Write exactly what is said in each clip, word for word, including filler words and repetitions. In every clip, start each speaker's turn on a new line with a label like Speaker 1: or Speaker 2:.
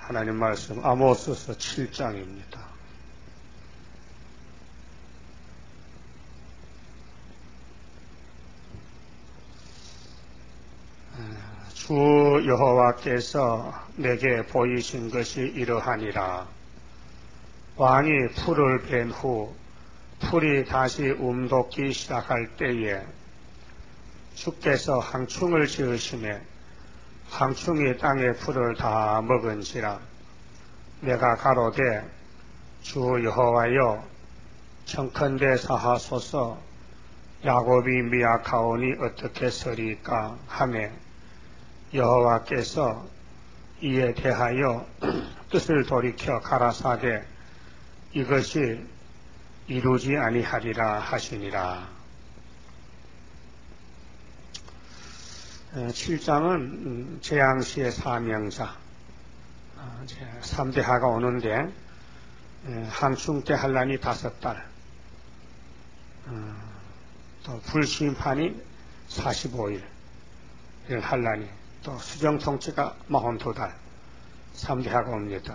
Speaker 1: 하나님 말씀 아모스서 칠 장입니다. 주 여호와께서 내게 보이신 것이 이러하니라. 왕이 풀을 벤 후 풀이 다시 움돋기 시작할 때에 주께서 항충을 지으시매 항충이 땅의 풀을 다 먹은지라. 내가 가로되 주 여호와여 청컨대 사하소서. 야곱이 미약하오니 어떻게 서리까 하매 여호와께서 이에 대하여 뜻을 돌이켜 가라사대 이것이 이루지 아니하리라 하시니라. 칠 장은 재앙시의 사명자 삼 대하가 오는데 항충 때 환란이 다섯 달, 또 불심판이 사십오 일 이런 환란이, 또 수정통치가 사십이 달 삼 대하가 옵니다.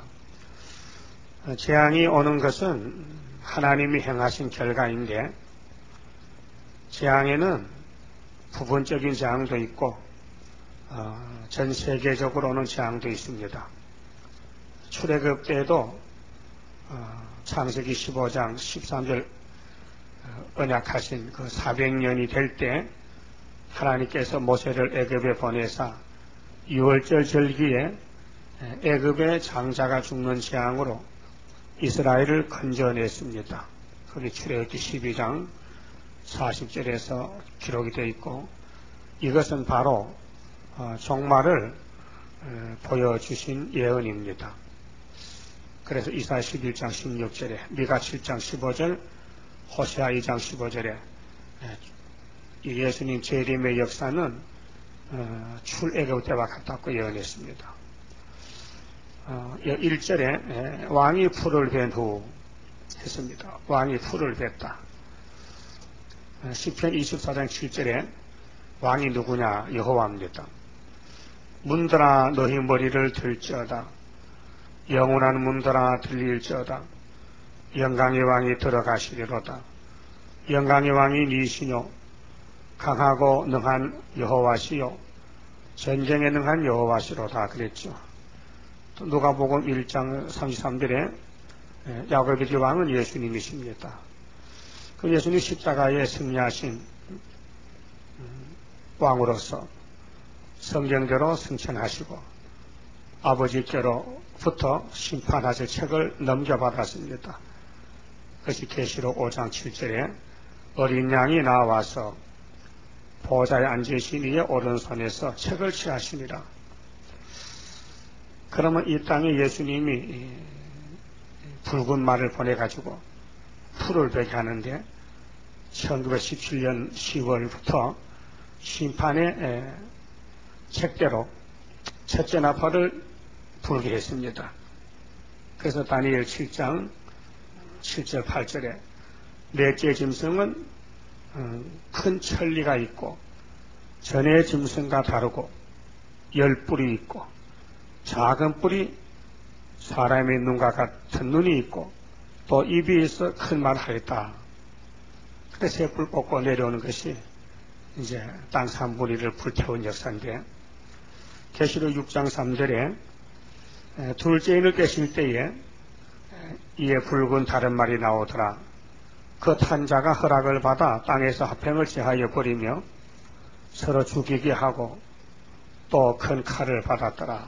Speaker 1: 재앙이 오는 것은 하나님이 행하신 결과인데 재앙에는 부분적인 재앙도 있고 어, 전 세계적으로 오는 재앙도 있습니다. 출애굽 때도 어, 창세기 십오 장 십삼 절 어, 언약하신 그 사백 년이 될 때 하나님께서 모세를 애굽에 보내사 유월절 절기에 애굽의 장자가 죽는 재앙으로 이스라엘을 건져냈습니다. 그게 출애굽기 십이 장 사십 절에서 기록이 되어 있고, 이것은 바로 종말을 보여주신 예언입니다. 그래서 이사야 십일 장 십육 절에, 미가 칠 장 십오 절, 호세아 이 장 십오 절에 예수님 재림의 역사는 출애굽 때와 같다고 예언했습니다. 일 절에 왕이 풀을 벤 후 했습니다. 왕이 풀을 뱉다. 시편 이십사 장 칠 절에 왕이 누구냐? 여호와입니다. 문들아 너희 머리를 들지어다. 영원한 문들아 들릴지어다. 영광의 왕이 들어가시리로다. 영광의 왕이 니시뇨 강하고 능한 여호와시요 전쟁에 능한 여호와시로다 그랬죠. 또 누가복음 일 장 삼십삼 절에 야곱의 집 왕은 예수님이십니다. 그 예수님 십자가에 승리하신 왕으로서 성경대로 승천하시고 아버지께로부터 심판하실 책을 넘겨받았습니다. 그것이 계시록 오 장 칠 절에 어린 양이 나와서 보좌에 앉으신 이의 오른손에서 책을 취하시니라. 그러면 이 땅에 예수님이 붉은 말을 보내가지고 풀을 베게 하는데 천구백십칠 년 시월부터 심판의 책대로 첫째 나팔을 불게 했습니다. 그래서 다니엘 칠 장 칠 절 팔 절에 넷째 짐승은 큰 천리가 있고 전의 짐승과 다르고 열 뿔이 있고 작은 뿔이 사람의 눈과 같은 눈이 있고 또 입이 있어 큰 말을 하였다. 그래서 새 뿔 뽑고 내려오는 것이 이제 땅 삼 분의 일을 불태운 역사인데, 계시록 육 장 삼 절에 둘째 인을 깨실 때에 이에 붉은 다른 말이 나오더라. 그 탄자가 허락을 받아 땅에서 화평을 제하여 버리며 서로 죽이게 하고 또 큰 칼을 받았더라.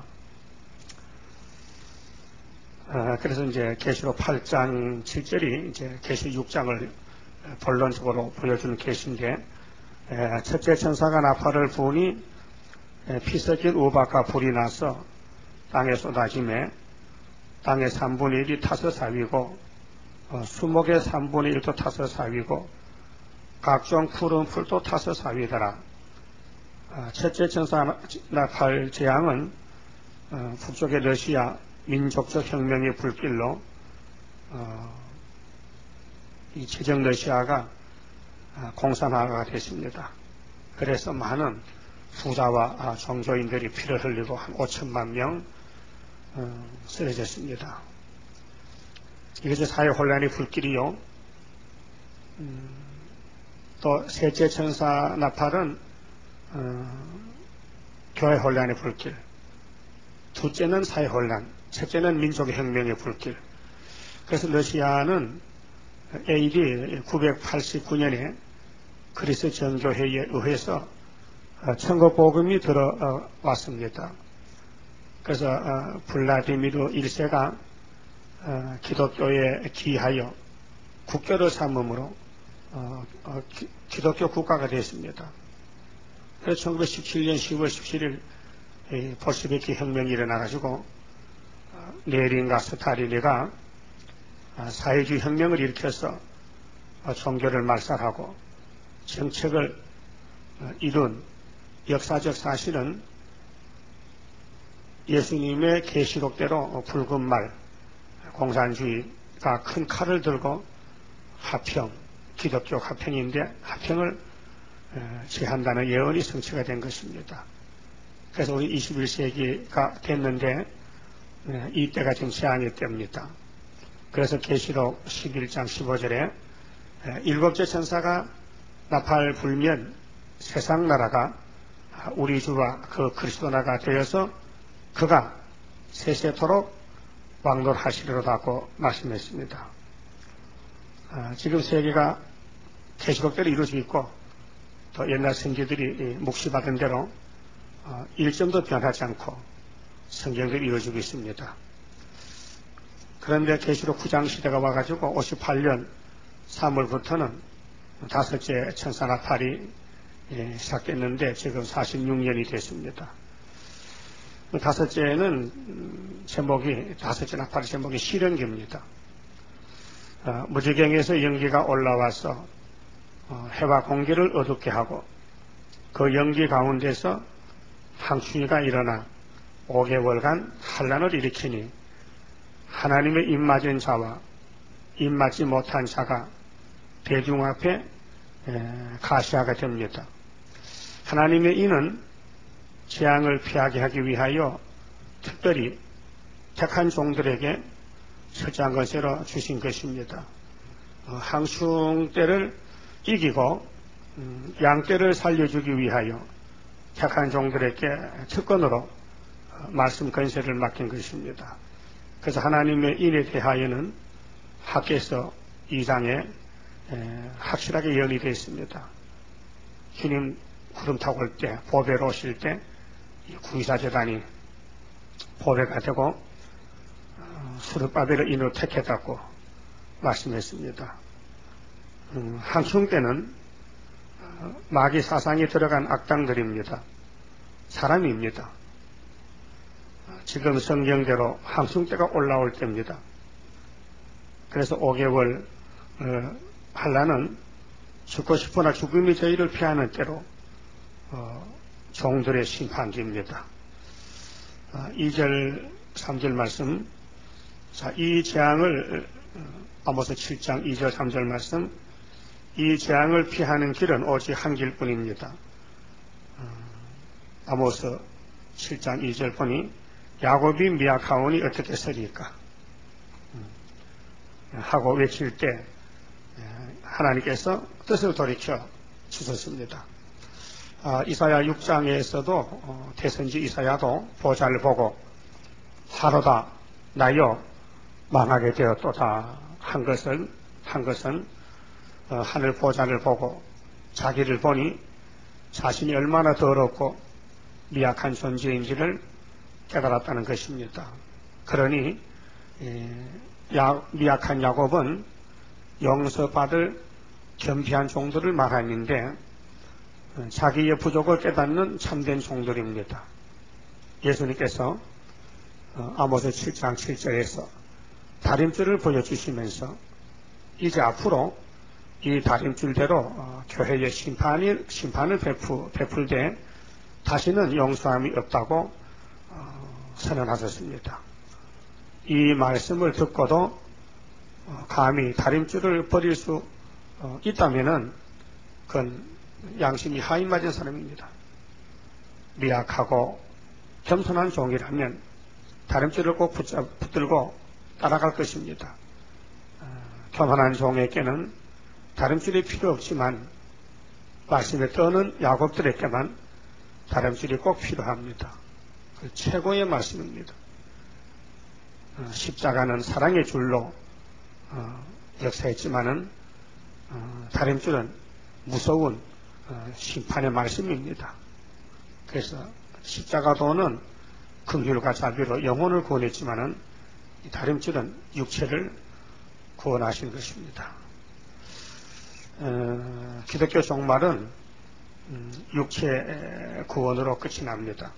Speaker 1: 어, 그래서 이제 계시록 팔 장 칠 절이 이제 계시 육 장을 본론적으로 보여주는 계시인데, 에, 첫째 천사가 나팔을 부으니 에, 피 섞인 우박과 불이 나서 땅에 쏟아지매 땅의 삼분의 일이 타서 사위고 어, 수목의 삼분의 일도 타서 사위고 각종 푸른 풀도 타서 사위더라. 어, 첫째 천사 나팔 재앙은 어, 북쪽의 러시아 민족적 혁명의 불길로 어, 이 최정 러시아가 공산화가 됐습니다. 그래서 많은 부자와 종교인들이 피를 흘리고 한 오천만 명 어, 쓰러졌습니다. 이것이 사회 혼란의 불길이요. 음, 또 셋째 천사 나팔은 어, 교회 혼란의 불길, 둘째는 사회 혼란, 셋째는 민족의 혁명의 불길. 그래서 러시아는 에이디 구백팔십구 년에 그리스 정교회에 의해서 천국 복음이 들어왔습니다. 그래서 블라디미르 일 세가 기독교에 기하여 국교를 삼음으로 기독교 국가가 되었습니다. 그래서 천구백십칠 년 시월 십칠일 볼셰비키 혁명이 일어나가지고 레닌과 스탈린이가 사회주의 혁명을 일으켜서 종교를 말살하고 정책을 이룬 역사적 사실은 예수님의 계시록대로 붉은 말 공산주의가 큰 칼을 들고 화평, 기독교 화평인데 화평을 제한다는 예언이 성취가 된 것입니다. 그래서 우리 이십일 세기가 됐는데 이때가 지금 제한의 때입니다. 그래서 계시록 십일 장 십오 절에 일곱째 천사가 나팔 불면 세상 나라가 우리 주와 그 그리스도 나라가 되어서 그가 세세토록 왕노하시리로다고 말씀했습니다. 아, 지금 세계가 계시록대로 이루어지고 있고 또 옛날 선지들이 묵시받은 대로 어, 일점도 변하지 않고 성경대로 이루어지고 있습니다. 그런데 계시록 구 장 시대가 와가지고 오십팔 년 삼월부터는 다섯째 천사 나팔이 예, 시작됐는데 지금 사십육 년이 됐습니다. 다섯째는 제목이 다섯째 나팔의 제목이 실현기입니다. 어, 무지경에서 연기가 올라와서 어, 해와 공기를 어둡게 하고 그 연기 가운데서 항충이가 일어나 오 개월간 환란을 일으키니 하나님의 입맞은 자와 입맞지 못한 자가 대중 앞에 가시화가 됩니다. 하나님의 이는 재앙을 피하게 하기 위하여 특별히 택한 종들에게 철저한 것으로 주신 것입니다. 항충 때를 이기고 양 때를 살려주기 위하여 택한 종들에게 특권으로 말씀 건세를 맡긴 것입니다. 그래서 하나님의 인에 대하여는 학계서 이 장에 확실하게 예언이 되어 있습니다. 주님 구름 타고 올 때, 보배로 오실 때 구이사재단이 보배가 되고 수르바벨을 인으로 택했다고 말씀했습니다. 음, 한충 때는 마귀 사상이 들어간 악당들입니다. 사람입니다. 지금 성경대로 한충 때가 올라올 때입니다. 그래서 오 개월 어, 환란은 죽고 싶으나 죽음이 저희를 피하는 때로 어, 종들의 심판기입니다. 어, 이 절 삼 절 말씀, 자, 이 재앙을 아모스 칠 장 이 절 삼 절 말씀, 이 재앙을 피하는 길은 오직 한 길뿐입니다. 어, 아모스 칠 장 이 절 보니 야곱이 미약하오니 어떻게 서리까 하고 외칠 때 하나님께서 뜻을 돌이켜 주셨습니다. 아, 이사야 육 장에서도 어, 대선지 이사야도 보좌를 보고 하루다 나여 망하게 되었도다 한 것은 한 것은 어, 하늘 보좌를 보고 자기를 보니 자신이 얼마나 더럽고 미약한 존재인지를 깨달았다는 것입니다. 그러니 에, 야, 미약한 야곱은 용서받을 겸비한 종들을 말하는데 자기의 부족을 깨닫는 참된 종들입니다. 예수님께서 아모스 칠 장 칠 절에서 다림줄을 보여주시면서 이제 앞으로 이 다림줄대로 교회의 심판이, 심판을 베풀, 베풀 때 다시는 용서함이 없다고 선언하셨습니다. 이 말씀을 듣고도 감히 다림줄을 버릴 수 있다면은 그건 양심이 하인 맞은 사람입니다. 미약하고 겸손한 종이라면 다림줄을 꼭 붙잡, 붙들고 따라갈 것입니다. 어, 교만한 종에게는 다림줄이 필요 없지만 말씀에 떠는 야곱들에게만 다림줄이 꼭 필요합니다. 그 최고의 말씀입니다. 어, 십자가는 사랑의 줄로 어, 역사했지만은 어, 다림줄은 무서운 어, 심판의 말씀입니다. 그래서 십자가도는 긍휼과 자비로 영혼을 구원했지만은 이 다림줄은 육체를 구원하신 것입니다. 어, 기독교 종말은 음, 육체 구원으로 끝이 납니다.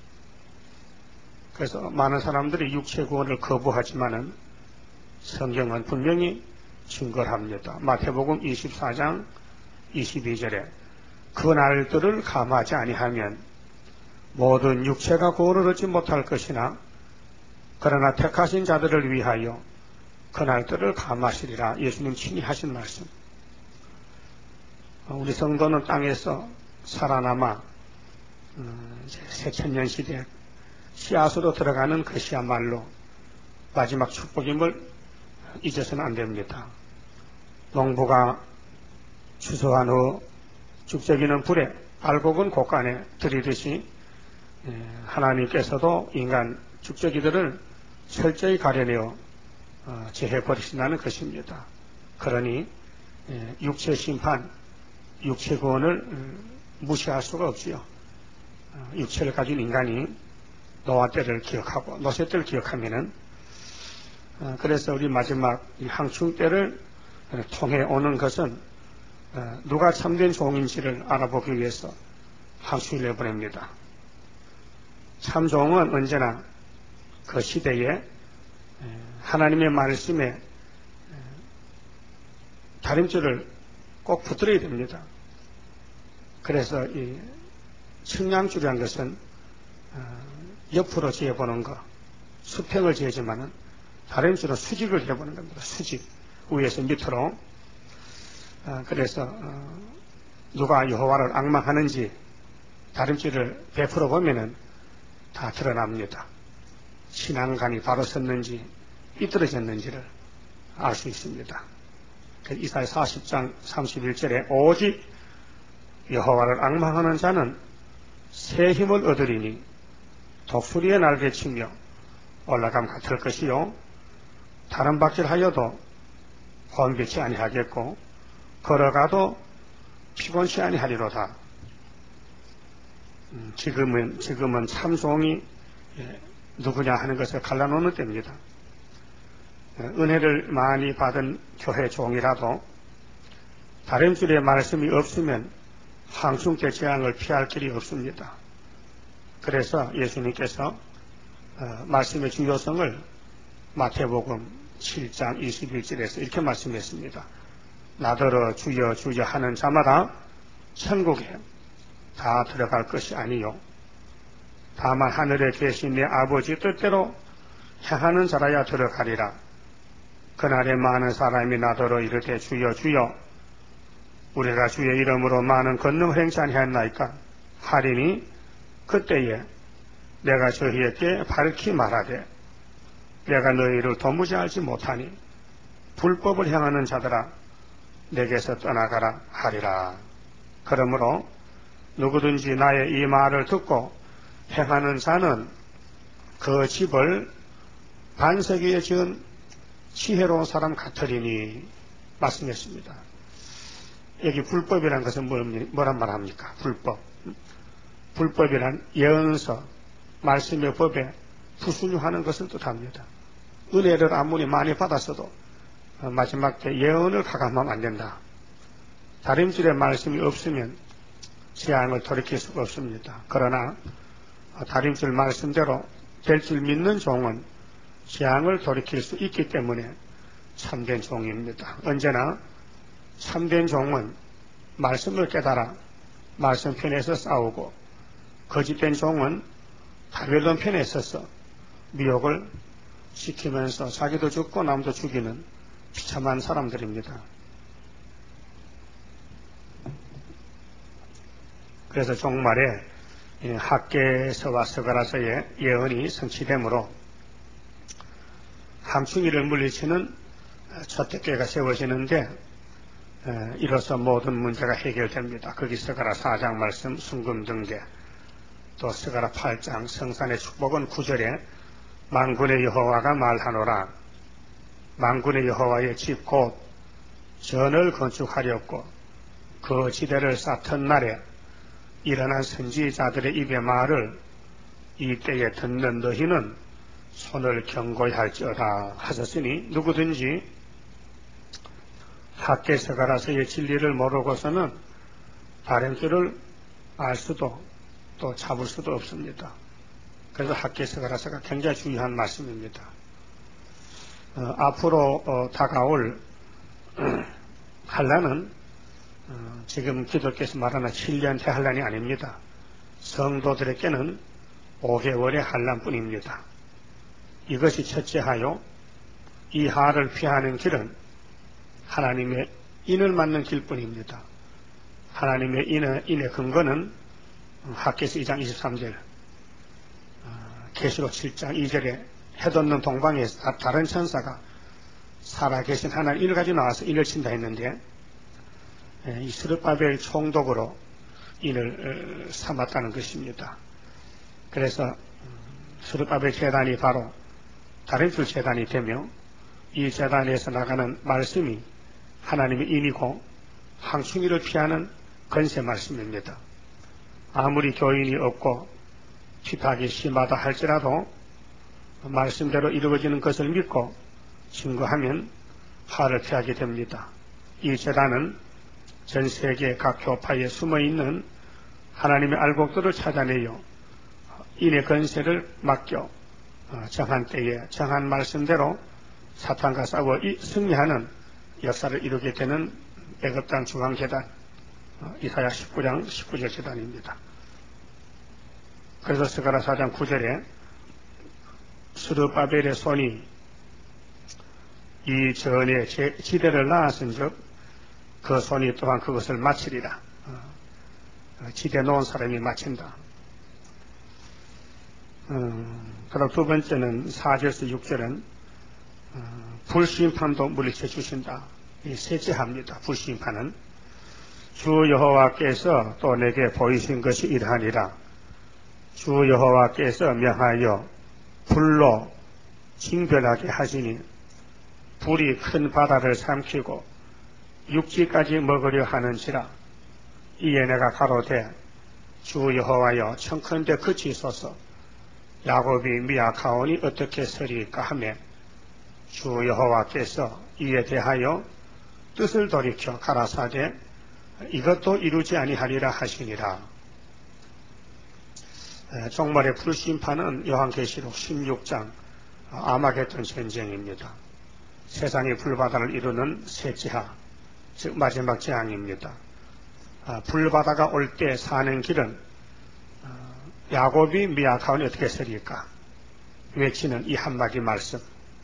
Speaker 1: 그래서 많은 사람들이 육체 구원을 거부하지만은 성경은 분명히 증거를 합니다. 마태복음 이십사 장 이십이 절에 그 날들을 감하지 아니하면 모든 육체가 구원을 얻지 못할 것이나 그러나 택하신 자들을 위하여 그 날들을 감하시리라. 예수님 친히 하신 말씀. 우리 성도는 땅에서 살아남아 새천년 시대 씨앗으로 들어가는 것이야말로 마지막 축복임을 잊어서는 안 됩니다. 농부가 추수한 후 죽적이는 불에 알곡은 곡간에 들이듯이 하나님께서도 인간 죽적이들을 철저히 가려내어 제해버리신다는 것입니다. 그러니 육체 심판, 육체 구원을 무시할 수가 없지요. 육체를 가진 인간이 노아 때를 기억하고 노세 때를 기억하면은 그래서 우리 마지막 항충 때를 통해 오는 것은 누가 참된 종인지를 알아보기 위해서 항충을 내보냅니다. 참종은 언제나 그 시대에 하나님의 말씀에 다림줄을 꼭 붙들어야 됩니다. 그래서 이 측량줄이라는 것은 옆으로 재보는 거, 수평을 재지만은 다림줄은 수직을 해보는 겁니다. 수직, 위에서 밑으로. 그래서 누가 여호와를 앙망하는지 다림줄을 베풀어 보면은 다 드러납니다. 신앙관이 바로 섰는지 삐뚤어졌는지를 알 수 있습니다. 이사야 사십 장 삼십일 절에 오직 여호와를 앙망하는 자는 새 힘을 얻으리니 독수리의 날개치며 올라감 같을 것이요 다른 박질하여도 혼비치 아니하겠고 걸어가도 피곤치 아니하리로다. 음, 지금은 지금은 참종이 예, 누구냐 하는 것을 갈라놓는 때입니다. 예, 은혜를 많이 받은 교회 종이라도 다림줄에 말씀이 없으면 항충 때 재앙을 피할 길이 없습니다. 그래서 예수님께서 어, 말씀의 중요성을 마태복음 칠 장 이십일 절에서 이렇게 말씀했습니다. 나더러 주여 주여 하는 자마다 천국에 다 들어갈 것이 아니요 다만 하늘에 계신 내 아버지 뜻대로 행하는 자라야 들어가리라. 그날에 많은 사람이 나더러 이르되 주여 주여 우리가 주의 이름으로 많은 권능을 행치 아니하였나이까 하리니 그때에 내가 저희에게 밝히 말하되 내가 너희를 도무지 알지 못하니 불법을 행하는 자들아 내게서 떠나가라 하리라. 그러므로 누구든지 나의 이 말을 듣고 행하는 자는 그 집을 반석 위에 지은 지혜로운 사람 같으리니 말씀했습니다. 여기 불법이라는 것은 뭐란 말합니까? 불법. 불법이란 예언서, 말씀의 법에 부순유하는 것을 뜻합니다. 은혜를 아무리 많이 받았어도 마지막 때 예언을 가감하면 안 된다. 다림줄에 말씀이 없으면 재앙을 돌이킬 수가 없습니다. 그러나 다림줄 말씀대로 될 줄 믿는 종은 재앙을 돌이킬 수 있기 때문에 참된 종입니다. 언제나 참된 종은 말씀을 깨달아 말씀 편에서 싸우고 거짓된 종은 바벨론 편에 서서 미혹을 시키면서 자기도 죽고 남도 죽이는 비참한 사람들입니다. 그래서 종말에 학개서와 서가라서의 예언이 성취되므로 함충이를 물리치는 초대교회가 세워지는데 이로써 모든 문제가 해결됩니다. 거기 스가랴 사 장 말씀 순금 등대, 또 스가랴 팔 장 성산의 축복은 구 절에 만군의 여호와가 말하노라. 만군의 여호와의 집 곧 전을 건축하려고 그 지대를 쌓던 날에 일어난 선지자들의 입의 말을 이때에 듣는 너희는 손을 경고히 할지어다 하셨으니, 누구든지 학개 스가랴서의 진리를 모르고서는 다른 길을 알 수도 또 잡을 수도 없습니다. 그래서 학개 스가랴서가 굉장히 중요한 말씀입니다. 어, 앞으로 어, 다가올 환란은 어, 지금 기독교에서 말하는 칠 년 대환란이 아닙니다. 성도들에게는 오 개월의 환란뿐입니다. 이것이 첫째하여 이 하를 피하는 길은 하나님의 인을 맞는 길뿐입니다. 하나님의 인의, 인의 근거는 학개서 이 장 이십삼 절, 계시록 칠 장 이 절에 해돋는 동방에서 다른 천사가 살아계신 하나님 인을 가지고 나와서 인을 친다 했는데, 이 스룹바벨 총독으로 인을 삼았다는 것입니다. 그래서 스룹바벨 제단이 바로 다른 줄 제단이 되며, 이 제단에서 나가는 말씀이 하나님의 인이고 황충이를 피하는 건세 말씀입니다. 아무리 교인이 없고 핍박이 심하다 할지라도 말씀대로 이루어지는 것을 믿고 증거하면 화를 피하게 됩니다. 이 제단은 전 세계 각 교파에 숨어있는 하나님의 알곡들을 찾아내어 인의 건세를 맡겨 정한 때에 정한 말씀대로 사탄과 싸워 승리하는 역사를 이루게 되는 애굽땅 중앙재단, 이사야 십구 장 십구 절 재단입니다. 그래서 스가랴 사 장 구 절에 스룹바벨의 손이 이 전에 지대를 낳았은즉 그 손이 또한 그것을 마치리라. 지대 놓은 사람이 마친다. 음, 그리고 두 번째는 사 절에서 육 절은 어, 불심판도 물리쳐 주신다. 이 셋째합니다. 불심판은 주 여호와께서 또 내게 보이신 것이 이러하니라. 주 여호와께서 명하여 불로 징별하게 하시니 불이 큰 바다를 삼키고 육지까지 먹으려 하는지라. 이에 내가 가로되 주 여호와여 청컨대 그치소서. 야곱이 미약하오니 어떻게 서리까 하며 주 여호와께서 이에 대하여 뜻을 돌이켜 가라사대 이것도 이루지 아니하리라 하시니라. 종말의 불심판은 요한계시록 십육 장 아마겟돈 전쟁입니다. 세상의 불바다를 이루는 셋째하, 즉 마지막 재앙입니다. 불바다가 올 때 사는 길은 야곱이 미약하오니 어떻게 서리까 외치는 이 한마디 말씀.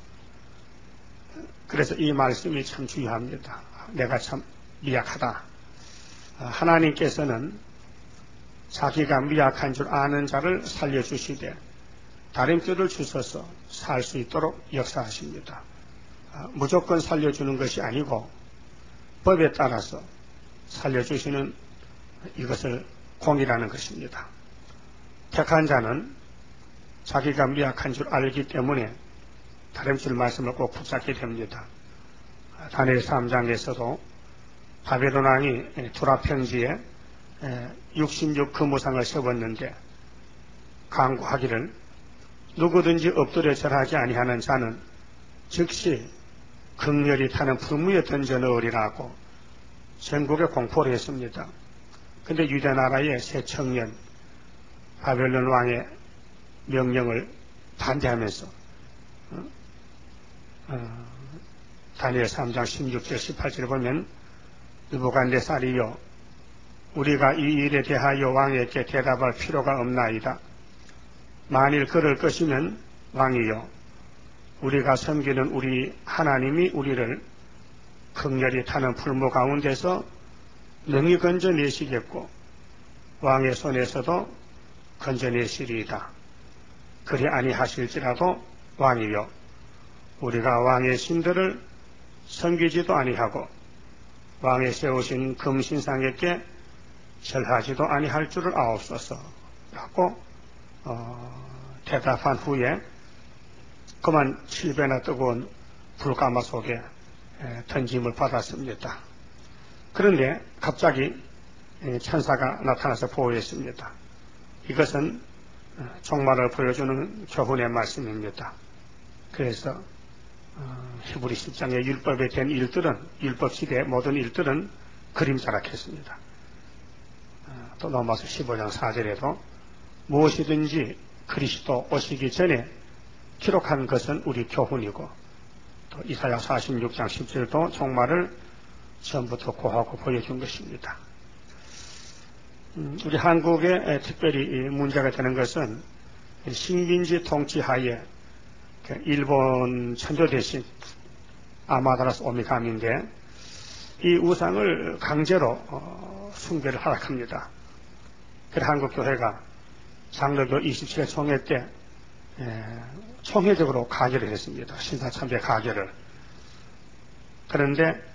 Speaker 1: 그래서 이 말씀이 참 중요합니다. 내가 참 미약하다. 하나님께서는 자기가 미약한 줄 아는 자를 살려주시되 다른 뼈를 주셔서 살 수 있도록 역사하십니다. 무조건 살려주는 것이 아니고 법에 따라서 살려주시는 이것을 공이라는 것입니다. 택한 자는 자기가 미약한 줄 알기 때문에 다른 줄 말씀을 꼭 붙잡게 됩니다. 다니엘 삼 장에서도 바벨론 왕이 두라평지에 육십육 금우상을 세웠는데 강구하기를 누구든지 엎드려 절하지 아니하는 자는 즉시 극렬히 타는 풀무에 던져 넣으리라고 전국에 공포를 했습니다. 그런데 유대 나라의 새 청년 바벨론 왕의 명령을 반대하면서 어? 어, 다니엘 삼 장 십육 절 십팔 절에 보면 느부갓네살이여 우리가 이 일에 대하여 왕에게 대답할 필요가 없나이다. 만일 그럴 것이면 왕이여 우리가 섬기는 우리 하나님이 우리를 극렬히 타는 풀무 가운데서 능히 건져내시겠고 왕의 손에서도 건져내시리이다. 그리 아니하실지라도 왕이여 우리가 왕의 신들을 섬기지도 아니하고 왕의 세우신 금신상에게 절하지도 아니할 줄을 아옵소서 라고 어, 대답한 후에 그만 칠 배나 뜨거운 불가마 속에 던짐을 받았습니다. 그런데 갑자기 천사가 나타나서 보호했습니다. 이것은 종말을 보여주는 교훈의 말씀입니다. 그래서 히브리 십 장의 율법에 된 일들은, 율법 시대의 모든 일들은 그림자라 했습니다. 또 넘어서 십오 장 사 절에도 무엇이든지 그리스도 오시기 전에 기록한 것은 우리 교훈이고, 또 이사야 사십육 장 십 절도 종말을 처음부터 고하고 보여준 것입니다. 우리 한국에 특별히 문제가 되는 것은 식민지 통치하에 일본 천조 대신 아마다라스 오미가미인데 이 우상을 강제로 숭배를 하락합니다. 그래서 한국교회가 장로교 이십칠 회 총회 때 총회적으로 가결을 했습니다. 신사참배 가결을. 그런데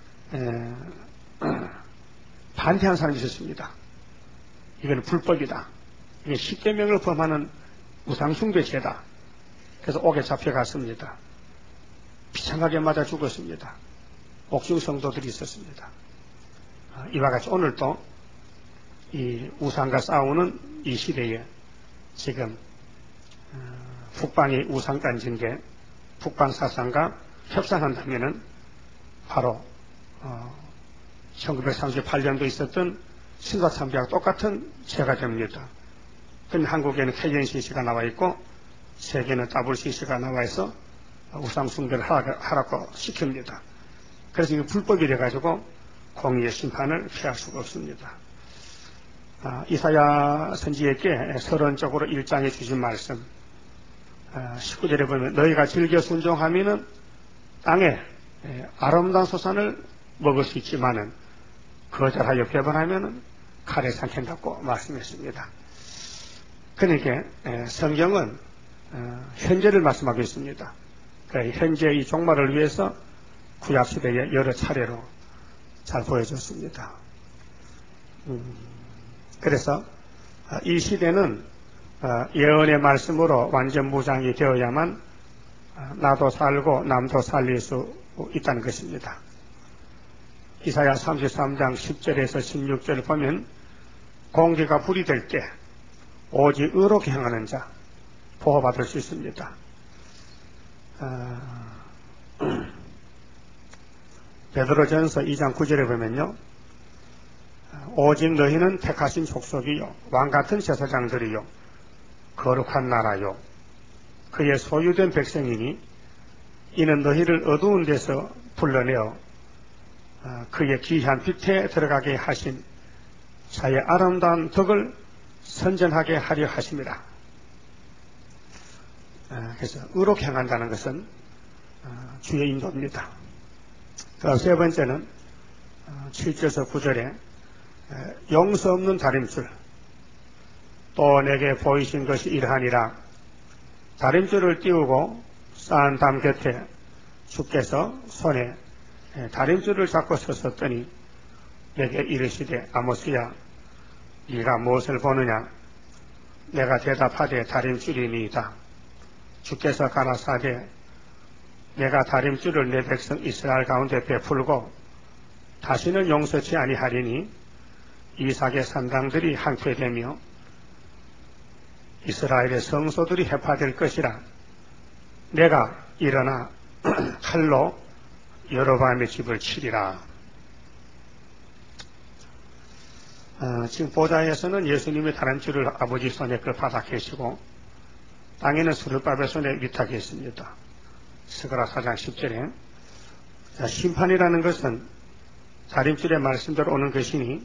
Speaker 1: 반대한 사람이 있었습니다. 이건 불법이다. 이게 십계명을 범하는 우상숭배죄다. 그래서 옥에 잡혀갔습니다. 비참하게 맞아 죽었습니다. 옥중 성도들이 있었습니다. 이와 같이 오늘도 이 우상과 싸우는 이 시대에 지금 북방이 우상단지인데 북방 사상과 협상한다면은 바로 어 천구백삼십팔 년도 있었던 신사참배와 똑같은 죄가 됩니다. 그런데 한국에는 케이엔씨씨가 나와 있고 세계는 더블유씨씨가 나와 있어 우상 숭배를 하라고 시킵니다. 그래서 이게 불법이 돼가지고 공의의 심판을 피할 수가 없습니다. 아, 이사야 선지에게 서론적으로 일 장에 주신 말씀 아, 십구 절에 보면 너희가 즐겨 순종하면은 땅에 에, 아름다운 소산을 먹을 수 있지만은 거절하여 배반하면은 칼에 삼킨다고 말씀했습니다. 그러니까 에, 성경은 어, 현재를 말씀하고 있습니다. 그러니까 현재의 종말을 위해서 구약시대에 여러 차례로 잘 보여줬습니다. 음, 그래서 어, 이 시대는 어, 예언의 말씀으로 완전 무장이 되어야만 어, 나도 살고 남도 살릴 수 있다는 것입니다. 이사야 삼십삼 장 십 절에서 십육 절을 보면 공기가 불이 될 때 오직 의롭게 행하는 자 보호받을 수 있습니다. 어, 베드로전서 이 장 구 절에 보면요. 오직 너희는 택하신 족속이요 왕같은 제사장들이요 거룩한 나라요 그의 소유된 백성이니 이는 너희를 어두운 데서 불러내어 그의 귀한 빛에 들어가게 하신 자의 아름다운 덕을 선전하게 하려 하심이라. 그래서 의롭게 행한다는 것은 주의 인도입니다. 그 세 번째는 칠 절에서 구 절에 용서 없는 다림줄 또 내게 보이신 것이 이러하니라. 다림줄을 띄우고 쌓은 담 곁에 주께서 손에 다림줄을 잡고 섰었더니 내게 이르시되 아모스야 네가 무엇을 보느냐. 내가 대답하되 다림줄이니이다. 주께서 가라사대 내가 다림줄을 내 백성 이스라엘 가운데 베풀고 다시는 용서치 아니하리니 이삭의 산당들이 항폐되며 이스라엘의 성소들이 해파될 것이라. 내가 일어나 칼로 여로보암의 집을 치리라. 어, 지금 보좌에서는 예수님의 다림줄을 아버지 손에 그 받아 계시고 땅에는 스룹바벨 손에 위탁 했습니다. 스가랴 사 장 십 절에 자, 심판이라는 것은 다림줄의 말씀대로 오는 것이니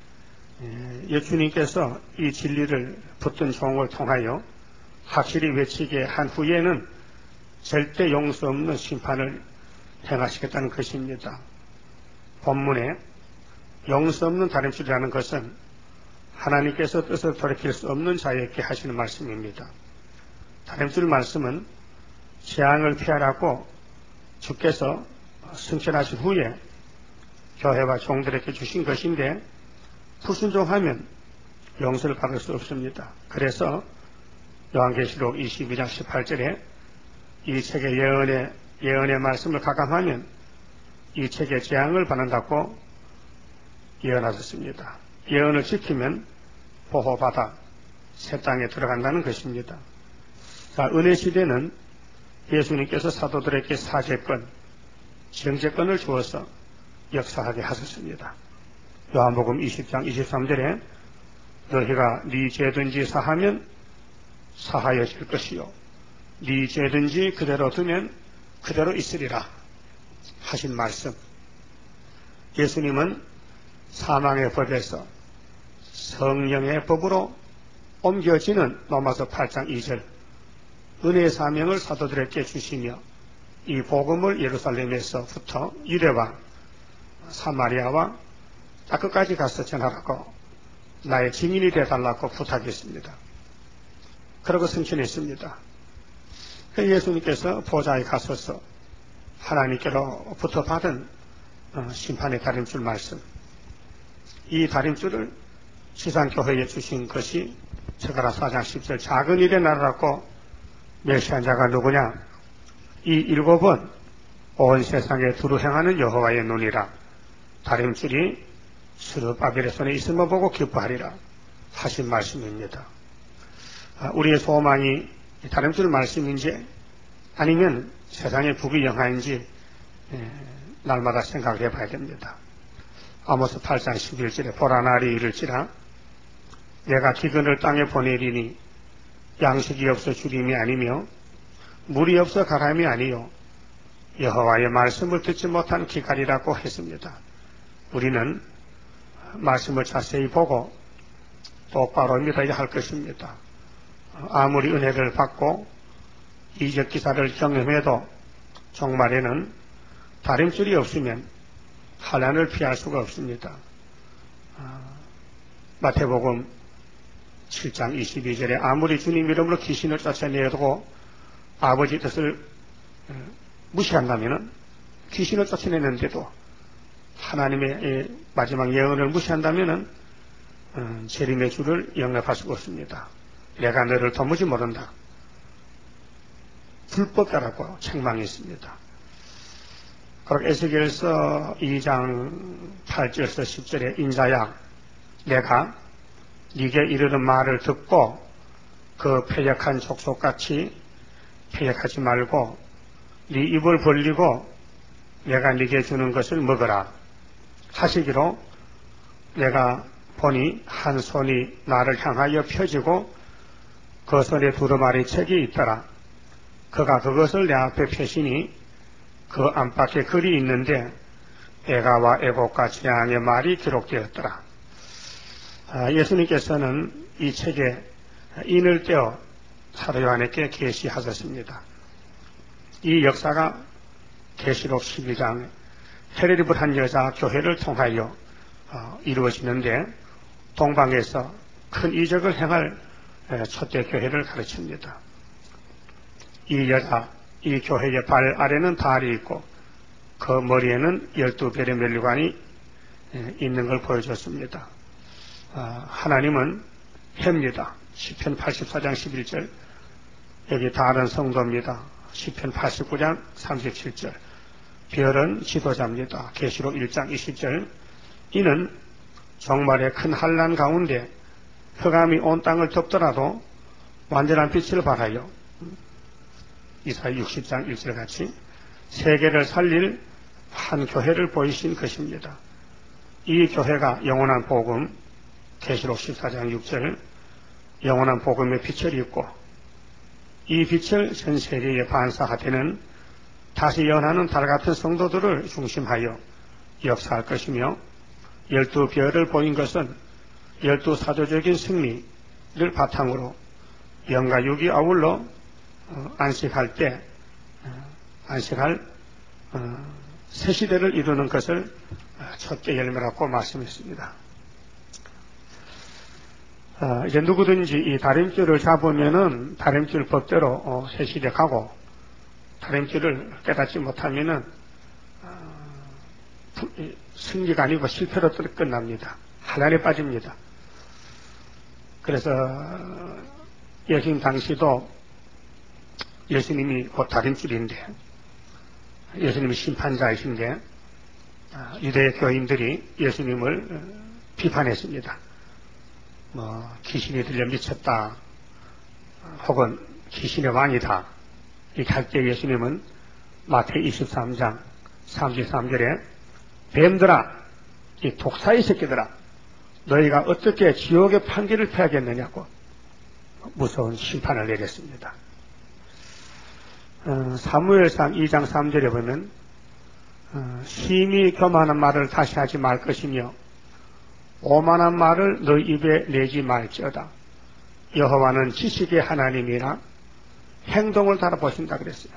Speaker 1: 예수님께서 이 진리를 붙든 종을 통하여 확실히 외치게 한 후에는 절대 용서 없는 심판을 행하시겠다는 것입니다. 본문에 용서 없는 다림줄이라는 것은 하나님께서 뜻을 돌이킬 수 없는 자에게 하시는 말씀입니다. 다림줄 말씀은 재앙을 피하라고 주께서 승천하신 후에 교회와 종들에게 주신 것인데 불순종하면 용서를 받을 수 없습니다. 그래서 요한계시록 이십이 장 십팔 절에 이 책의 예언의, 예언의 말씀을 가감하면 이 책의 재앙을 받는다고 예언하셨습니다. 예언을 지키면 보호받아 새 땅에 들어간다는 것입니다. 자, 은혜 시대는 예수님께서 사도들에게 사제권, 정제권을 주어서 역사하게 하셨습니다. 요한복음 이십 장 이십삼 절에 너희가 네 죄든지 사하면 사하여질 것이요 네 죄든지 그대로 두면 그대로 있으리라 하신 말씀. 예수님은 사망의 법에서 성령의 법으로 옮겨지는 로마서 팔 장 이 절 은혜의 사명을 사도들에게 주시며 이 복음을 예루살렘에서부터 유대와 사마리아와 땅끝까지 가서 전하라고 나의 증인이 되어달라고 부탁했습니다. 그러고 승천했습니다. 예수님께서 보좌에 가서서 하나님께로부터 받은 심판의 다림줄 말씀, 이 다림줄을 지상교회에 주신 것이 스가랴 사 장 십 절 작은 일의 나라라고 멸시한 자가 누구냐? 이 일곱은 온 세상에 두루 행하는 여호와의 눈이라. 다림줄이 스룹바벨의 손에 있음을 보고 기뻐하리라 하신 말씀입니다. 우리의 소망이 다림줄 말씀인지 아니면 세상의 부귀영화인지 날마다 생각을 해봐야 됩니다. 아모스 팔 장 십일 절에 보라 날이 이를지라 내가 기근을 땅에 보내리니 양식이 없어 주림이 아니며 물이 없어 가람이 아니요 여호와의 말씀을 듣지 못한 기갈이라고 했습니다. 우리는 말씀을 자세히 보고 똑바로 믿어야 할 것입니다. 아무리 은혜를 받고 이적 기사를 경험해도 종말에는 다림줄이 없으면 환난을 피할 수가 없습니다. 마태복음 칠 장 이십이 절에 아무리 주님 이름으로 귀신을 쫓아내도 아버지 뜻을 무시한다면 귀신을 쫓아내는데도 하나님의 마지막 예언을 무시한다면 재림의 주를 영접할 수가 없습니다. 내가 너를 도무지 모른다. 불법자라고 책망했습니다. 그리고 에스겔서 이 장 팔 절에서 십 절에 인자야 내가 네게 이르는 말을 듣고 그 패역한 족속같이 패역하지 말고 네 입을 벌리고 내가 네게 주는 것을 먹으라 하시기로 내가 보니 한 손이 나를 향하여 펴지고 그 손에 두루마리 책이 있더라. 그가 그것을 내 앞에 펴시니 그 안팎에 글이 있는데 애가와 애곡과 재앙의 말이 기록되었더라. 아, 예수님께서는 이 책에 인을 떼어 사도 요한에게 계시하셨습니다. 이 역사가 계시록 십일 장 헤레립을 한 여자 교회를 통하여 어, 이루어지는데 동방에서 큰 이적을 행할 초대 교회를 가르칩니다. 이 여자, 이 교회의 발 아래는 달이 있고 그 머리에는 열두 별의 멸류관이 있는 걸 보여줬습니다. 하나님은 해입니다. 시편 팔십사 장 십일 절 여기 달은 성도입니다. 시편 팔십구 장 삼십칠 절 별은 지도자입니다. 계시록 일 장 이십 절 이는 종말의 큰 환난 가운데 흑암이 온 땅을 덮더라도 완전한 빛을 발하여 이사야 육십 장 일 절 같이 세계를 살릴 한 교회를 보이신 것입니다. 이 교회가 영원한 복음 계시록 십사 장 육 절 영원한 복음의 빛을 입고 이 빛을 전 세계에 반사하되는 다시 연하는 달같은 성도들을 중심하여 역사할 것이며 열두 별을 보인 것은 열두 사조적인 승리를 바탕으로 영과 육이 아울러 안식할 때 안식할 새 시대를 이루는 것을 첫째 열매라고 말씀했습니다. 어, 이제 누구든지 이 다림줄을 잡으면은 다림줄 법대로 어, 새 시대 가고 다림줄을 깨닫지 못하면은 승리가 아니고 실패로 끝납니다. 한란에 빠집니다. 그래서 예수님 당시도 예수님이 곧 다림줄인데, 예수님이 심판자이신데 유대 교인들이 예수님을 비판했습니다. 뭐 귀신이 들려 미쳤다, 혹은 귀신의 왕이다, 이렇게 할 때 예수님은 마태복음 이십삼 장 삼십삼 절에 뱀들아, 이 독사의 새끼들아, 너희가 어떻게 지옥의 판결을 펴야겠느냐고 무서운 심판을 내렸습니다. 어, 사무엘상 이 장 삼 절에 보면 어, 심히 교만한 말을 다시 하지 말 것이며 오만한 말을 너희 입에 내지 말지어다. 여호와는 지식의 하나님이라 행동을 달아보신다 그랬어요.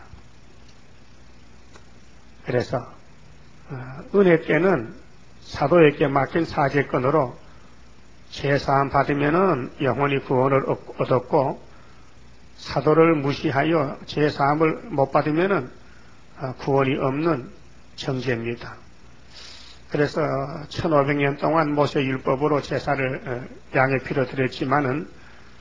Speaker 1: 그래서 어, 은혜 때는 사도에게 맡긴 사제권으로 제사함 받으면은 영원히 구원을 얻었고, 사도를 무시하여 제사함을 못 받으면은 구원이 없는 정죄입니다. 그래서 천오백 년 동안 모세 율법으로 제사를 양의 피로 드렸지만은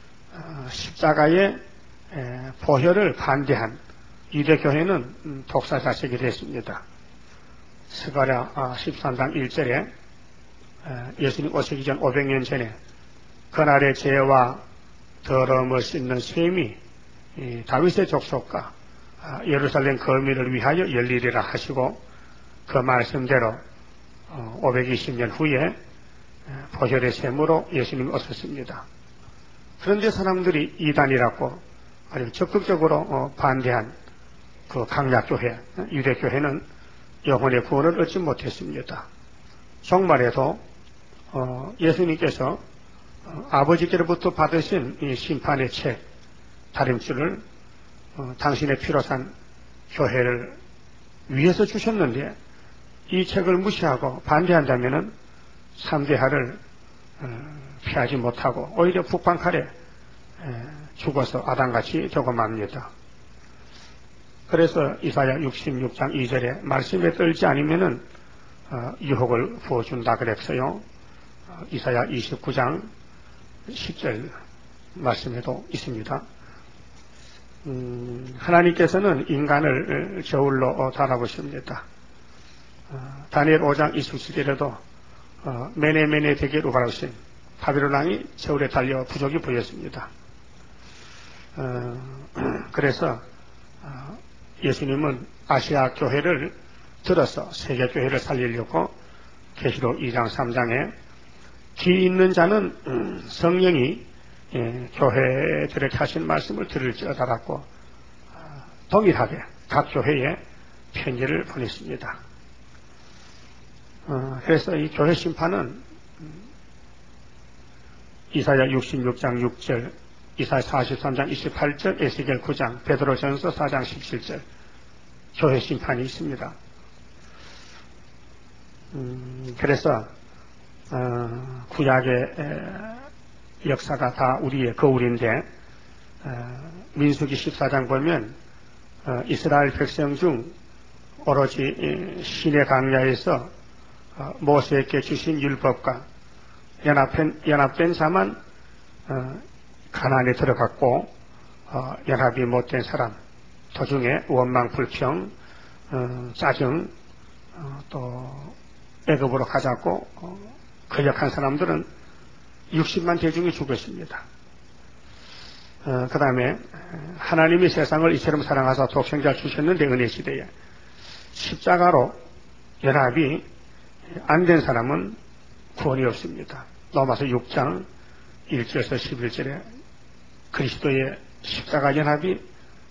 Speaker 1: 십자가의 보혈을 반대한 유대교회는 독사 자식이 됐습니다. 스가랴 십삼 장 일 절에 예수님 오시기 전 오백 년 전에 그날의 죄와 더러움을 씻는 셈이 다윗의 족속과 예루살렘 거민을 위하여 열리리라 하시고, 그 말씀대로 오백이십 년 후에 보혈의 셈으로 예수님이 오셨습니다. 그런데 사람들이 이단이라고 아주 적극적으로 반대한 그 강약교회, 유대교회는 영혼의 구원을 얻지 못했습니다. 종말에도 예수님께서 아버지께로부터 받으신 이 심판의 책, 다림줄을 당신의 피로 산 교회를 위해서 주셨는데, 이 책을 무시하고 반대한다면은 삼대하를 피하지 못하고 오히려 북방칼에 죽어서 아담같이 되고 맙니다. 그래서 이사야 육십육 장 이 절에 말씀에 떨지 않으면은 유혹을 부어준다 그랬어요. 이사야 이십구 장 십 절 말씀에도 있습니다. 음, 하나님께서는 인간을 저울로 달아보십니다. 어, 다니엘 오 장 이십칠 절에도 어, 메네메네 대계로 가라오신 바벨론 왕이 저울에 달려 부족이 보였습니다. 어, 그래서 어, 예수님은 아시아 교회를 들어서 세계 교회를 살리려고 계시록 이 장 삼 장에 귀 있는 자는 음, 성령이 예, 교회들에게 하신 말씀을 들을지어다라고 어, 동일하게 각 교회에 편지를 보냈습니다. 어, 그래서 이 교회 심판은 음, 이사야 육십육 장 육 절, 이사야 사십삼 장 이십팔 절, 에스겔 구 장, 베드로전서 사 장 십칠 절 교회 심판이 있습니다. 음, 그래서 어, 구약의 에, 역사가 다 우리의 거울인데, 어, 민수기 십사 장 보면 어, 이스라엘 백성 중 오로지 시내 광야에서 어, 모세에게 주신 율법과 연합된, 연합된 자만 어, 가나안에 들어갔고, 어, 연합이 못된 사람, 도중에 원망, 불평, 어, 짜증, 어, 또 애굽으로 가자고 어, 거역한 사람들은 육십만 대중이 죽었습니다. 어, 그 다음에 하나님이 세상을 이처럼 사랑하사 독생자를 주셨는데, 은혜 시대에 십자가로 연합이 안 된 사람은 구원이 없습니다. 로마서 육 장 일 절에서 십일 절에 그리스도의 십자가 연합이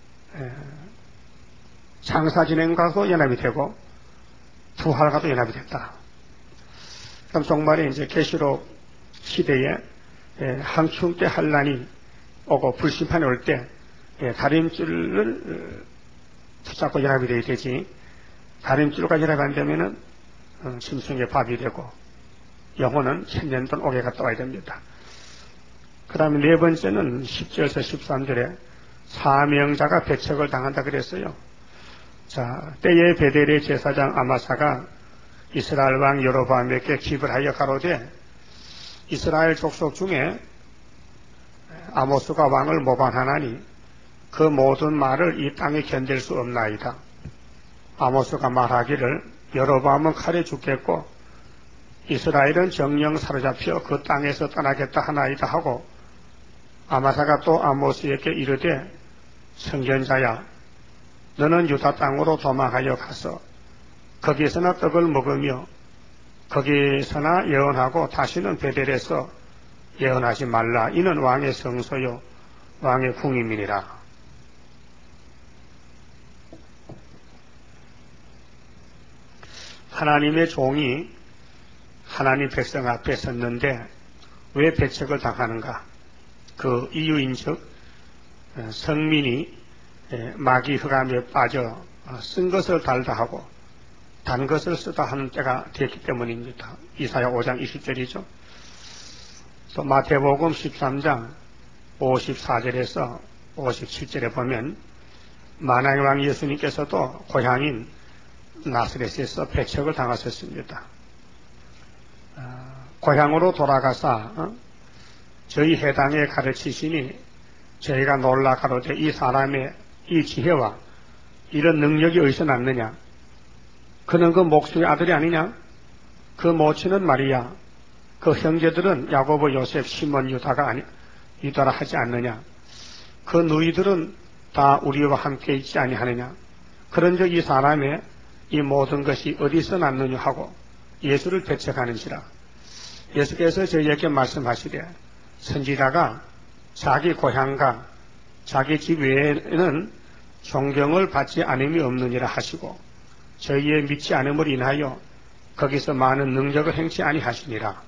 Speaker 1: 장사 진행과도 연합이 되고 부활과도 연합이 됐다. 그럼 종말에 이제 계시록 시대에 항충 때 환란이 오고 불심판이 올 때 다림줄을 붙잡고 연합이 되어야 되지, 다림줄과 연합이 안 되면은 짐승의 밥이 되고 영혼은 천년 동안 옥에 갔다 와야 됩니다. 그 다음에 네 번째는 십 절에서 십삼 절에 사명자가 배척을 당한다 그랬어요. 자, 때에 베델의 제사장 아마사가 이스라엘 왕 여로보암에게 기입을 하여 가로되 이스라엘 족속 중에 아모스가 왕을 모방하나니 그 모든 말을 이 땅에 견딜 수 없나이다. 아모스가 말하기를 여로보암은 칼에 죽겠고 이스라엘은 정령 사로잡혀 그 땅에서 떠나겠다 하나이다 하고 아마사가 또 아모스에게 이르되 선견자야 너는 유다 땅으로 도망하여 가서 거기서나 떡을 먹으며 거기서나 예언하고 다시는 베델에서 예언하지 말라. 이는 왕의 성소요 왕의 궁임이니라. 하나님의 종이 하나님 백성 앞에 섰는데 왜 배척을 당하는가? 그 이유인즉 성민이 마귀 흑암에 빠져 쓴 것을 달다 하고 단 것을 쓰다 하는 때가 됐기 때문입니다. 이사야 오 장 이십 절이죠. 또 마태복음 십삼 장 오십사 절에서 오십칠 절에 보면 만왕의 왕 예수님께서도 고향인 나사렛에서 배척을 당하셨습니다. 고향으로 돌아가사 어? 저희 해당에 가르치시니 저희가 놀라 가로되 이 사람의 이 지혜와 이런 능력이 어디서 났느냐? 그는 그 목수의 아들이 아니냐? 그 모친은 마리아, 그 형제들은 야고보, 요셉, 시몬, 유다가 아니 유다라 하지 않느냐? 그 누이들은 다 우리와 함께 있지 아니하느냐? 그런즉 이 사람의 이 모든 것이 어디서 났느냐 하고 예수를 배척하는지라. 예수께서 저희에게 말씀하시되 선지자가 자기 고향과 자기 집 외에는 존경을 받지 않음이 없느니라 하시고 저희의 믿지 않음을 인하여 거기서 많은 능력을 행치 아니하시니라.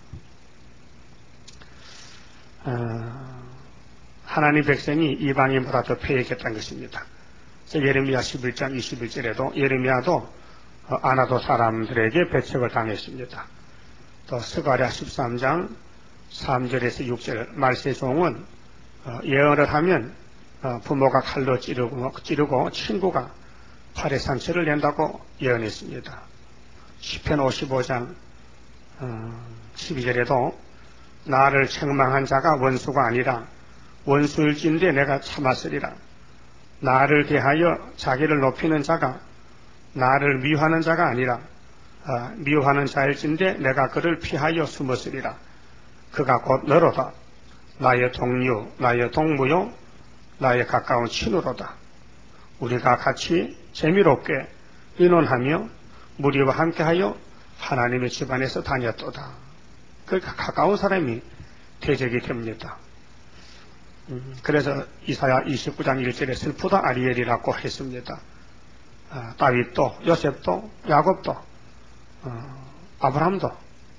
Speaker 1: 어, 하나님 백성이 이방인보다 더 패역했다는 것입니다. 예레미야 십일 장 이십일 절에도 예레미야도 아나도 사람들에게 배척을 당했습니다. 또 스가랴 십삼 장 삼 절에서 육 절 말세 종은 예언을 하면 부모가 칼로 찌르고, 찌르고 친구가 팔에 상처를 낸다고 예언했습니다. 시편 오십오 장 십이 절에도 나를 책망한 자가 원수가 아니라 원수일진데 내가 참았으리라. 나를 대하여 자기를 높이는 자가 나를 미워하는 자가 아니라 아, 미워하는 자일진데 내가 그를 피하여 숨었으리라. 그가 곧 너로다. 나의 동료, 나의 동무요, 나의 가까운 친구로다. 우리가 같이 재미롭게 의논하며 무리와 함께하여 하나님의 집안에서 다녔도다. 그러니까 가까운 사람이 대적이 됩니다. 음, 그래서 이사야 이십구 장 일 절에 슬프다 아리엘이라고 했습니다. 아, 다윗도 요셉도 야곱도 어, 아브라함도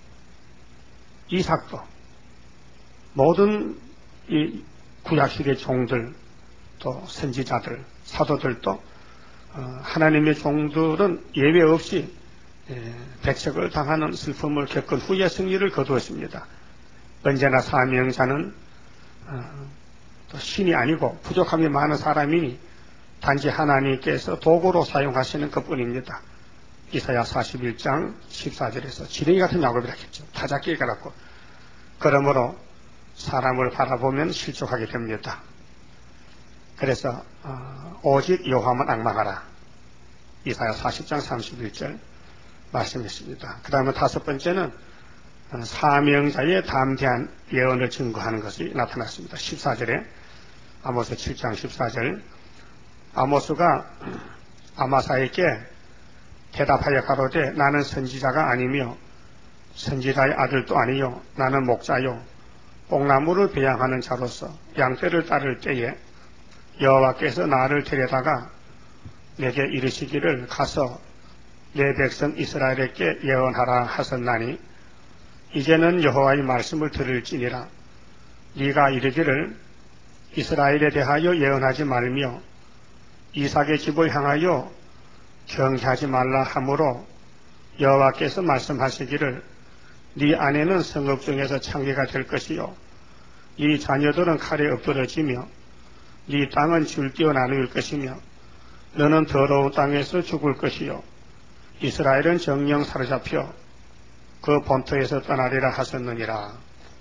Speaker 1: 이삭도 모든 이 구약시대 종들 또 선지자들 사도들도 어, 하나님의 종들은 예외 없이 예, 배척을 당하는 슬픔을 겪은 후에 승리를 거두었습니다. 언제나 사명자는 어, 또 신이 아니고 부족함이 많은 사람이니 단지 하나님께서 도구로 사용하시는 것뿐입니다. 이사야 사십일 장 십사 절에서 지렁이 같은 야곱이라 했죠. 타작길 같고. 그러므로 사람을 바라보면 실족하게 됩니다. 그래서 어, 오직 여호와만 앙망하라. 이사야 사십 장 삼십일 절 말씀했습니다. 그 다음에 다섯 번째는 어, 사명자의 담대한 예언을 증거하는 것이 나타났습니다. 십사 절에 아모스 칠 장 십사 절 아모스가 아마사에게 대답하여 가로되 나는 선지자가 아니며 선지자의 아들도 아니요 나는 목자요 뽕나무를 배양하는 자로서 양떼를 따를 때에 여호와께서 나를 데려다가 내게 이르시기를 가서 내 백성 이스라엘에게 예언하라 하셨나니 이제는 여호와의 말씀을 들을지니라. 네가 이르기를 이스라엘에 대하여 예언하지 말며 이삭의 집을 향하여 경계하지 말라 하므로 여호와께서 말씀하시기를 네 아내는 성읍 중에서 창기가 될 것이요 네 자녀들은 칼에 엎드러지며 네 땅은 줄기어 나누일 것이며 너는 더러운 땅에서 죽을 것이요 이스라엘은 정령 사로잡혀 그 본토에서 떠나리라 하셨느니라.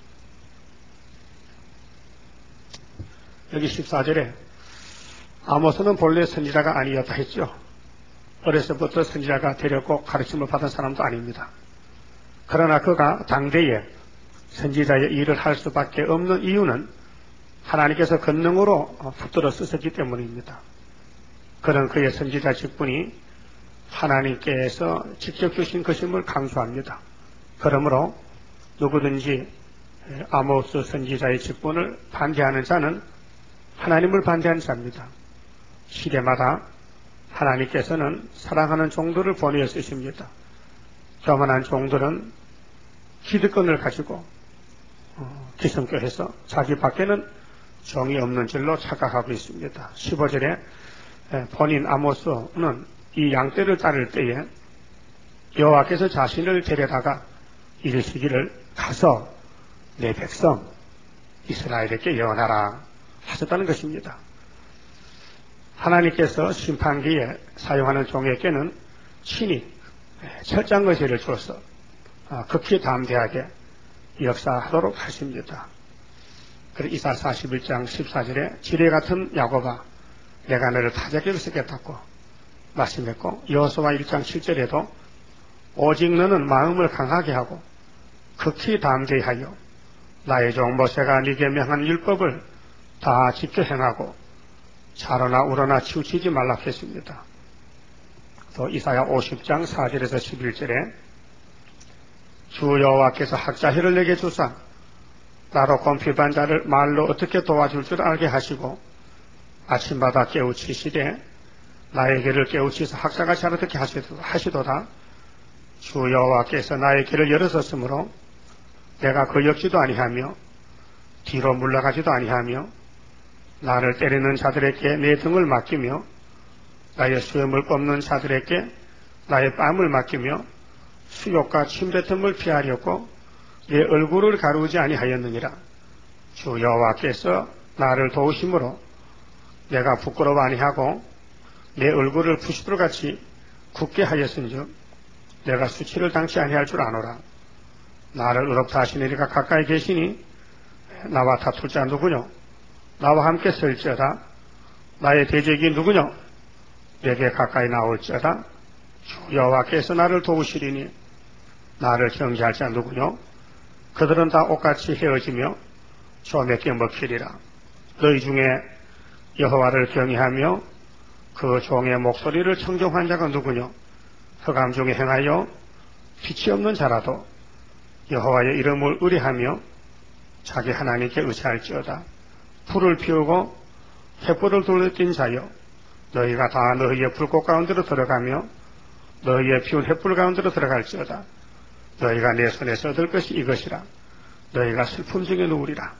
Speaker 1: 여기 십사 절에 아모스는 본래 선지자가 아니었다 했죠. 어려서부터 선지자가 되려고 가르침을 받은 사람도 아닙니다. 그러나 그가 당대에 선지자의 일을 할 수밖에 없는 이유는 하나님께서 권능으로 붙들어 쓰셨기 때문입니다. 그런 그의 선지자 직분이 하나님께서 직접 주신 것임을 강조합니다. 그러므로 누구든지 아모스 선지자의 직분을 반대하는 자는 하나님을 반대하는 자입니다. 시대마다 하나님께서는 사랑하는 종들을 보내어 쓰십니다. 교만한 종들은 기득권을 가지고 기성교해서 자기 밖에는 정이 없는 줄로 착각하고 있습니다. 십오 절에 본인 아모스는 이 양떼를 따를 때에 여호와께서 자신을 데려다가 이르시기를 가서 내 백성 이스라엘에게 예언하라 하셨다는 것입니다. 하나님께서 심판기에 사용하는 종에게는 친히 철장거시를 줘서 극히 담대하게 역사하도록 하십니다. 그리고 이사 사십일 장 십사 절에 지뢰 같은 야곱아 내가 너를 타작기를 쓰겠다고 말씀했고, 여호수아 일 장 칠 절에도 오직 너는 마음을 강하게 하고 극히 담대히 하여 나의 종 모세가 네게 명한 율법을 다 지켜 행하고 자로나 우러나 치우치지 말라 했습니다. 또 이사야 오십 장 사 절에서 십일 절에 주 여호와께서 학자희를 내게 주사 나로 곰핍한 자를 말로 어떻게 도와줄 줄 알게 하시고 아침마다 깨우치시되 나의 길을 깨우치서 학자가 잘 어떻게 하시도다. 주 여호와께서 나의 길을 열어섰으므로 내가 거역지도 아니하며 뒤로 물러가지도 아니하며 나를 때리는 자들에게 내 등을 맡기며 나의 수염을 뽑는 자들에게 나의 뺨을 맡기며 수욕과 침뱉음을 피하려고 내 얼굴을 가루지 아니하였느니라. 주 여호와께서 나를 도우심으로 내가 부끄러워 아니하고 내 얼굴을 부시돌같이 굳게 하였은즉 내가 수치를 당치 아니할 줄 아노라. 나를 의롭다 하시는 이가 가까이 계시니 나와 다툴 자 누구뇨? 나와 함께 설지어다. 나의 대적이 누구뇨? 내게 가까이 나올지어다. 주 여호와께서 나를 도우시리니 나를 경계할 자 누구뇨? 그들은 다 옷같이 헤어지며 소매께 먹히리라. 너희 중에 여호와를 경외하며 그 종의 목소리를 청종한 자가 누구뇨? 흑암 중에 행하여 빛이 없는 자라도 여호와의 이름을 의뢰하며 자기 하나님께 의지할지어다. 불을 피우고 횃불을 둘러띈 자여 너희가 다 너희의 불꽃 가운데로 들어가며 너희의 피운 횃불 가운데로 들어갈지어다. 너희가 내 손에서 얻을 것이 이것이라. 너희가 슬픔 중에 누우리라.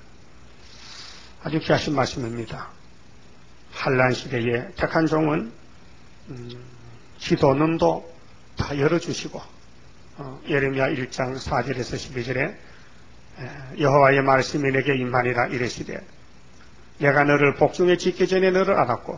Speaker 1: 아주 귀하신 말씀입니다. 한란 시대에 택한 종은 음, 기도는도 다 열어주시고 어, 예레미야 일 장 사 절에서 십이 절에 여호와의 말씀이 내게 임하니라 이르시되 내가 너를 복중에 짓기 전에 너를 알았고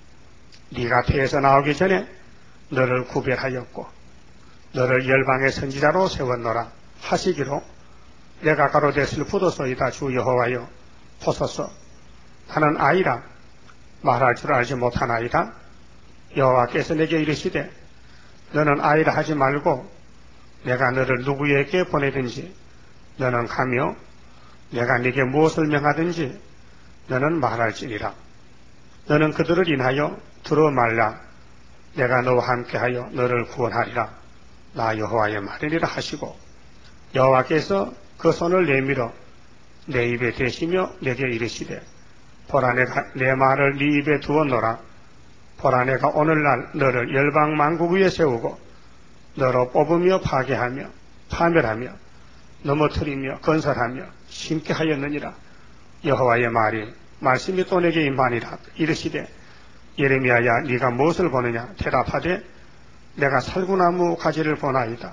Speaker 1: 네가 태에서 나오기 전에 너를 구별하였고 너를 열방의 선지자로 세웠노라 하시기로 내가 가로되 슬프도소이다. 주 여호와여 보소서 나는 아이라 말할 줄 알지 못하나이다. 여호와께서 내게 이르시되 너는 아이라 하지 말고 내가 너를 누구에게 보내든지 너는 가며 내가 네게 무엇을 명하든지 너는 말할지니라. 너는 그들을 인하여 들어 말라. 내가 너와 함께하여 너를 구원하리라. 나 여호와의 말이니라 하시고 여호와께서 그 손을 내밀어 내 입에 대시며 내게 이르시되 보라 내가 내 말을 네 입에 두었노라. 보라 내가 오늘날 너를 열방 만국 위에 세우고 너로 뽑으며 파괴하며 파멸하며 넘어뜨리며 건설하며 심게 하였느니라. 여호와의 말이 말씀이 또 내게 임하니라. 이르시되 예레미야야 네가 무엇을 보느냐? 대답하되 내가 살구나무 가지를 보나이다.